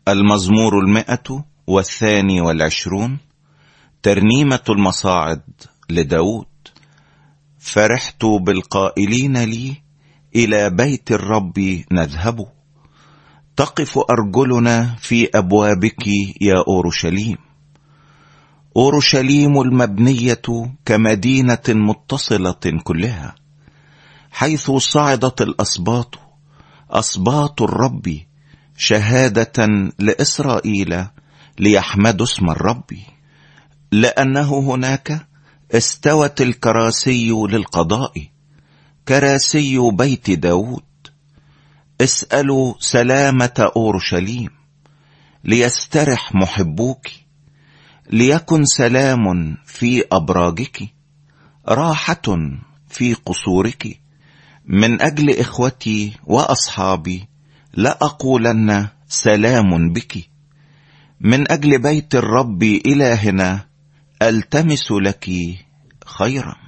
المزمور 122 ترنيمة المصاعد لداود. فرحت بالقائلين لي إلى بيت الرب نذهب، تقف أرجلنا في أبوابك يا أورشليم. أورشليم المبنية كمدينة متصلة كلها، حيث صعدت الأسباط، أسباط الرب، شهادة لإسرائيل ليحمدوا اسم الرب. لأنه هناك استوت الكراسي للقضاء، كراسي بيت داود. اسألوا سلامة أورشليم، ليسترح محبوك، ليكن سلام في أبراجك، راحة في قصورك. من أجل إخوتي وأصحابي لأقولن سلام بك، من أجل بيت الرب إلهنا ألتمس لك خيرا.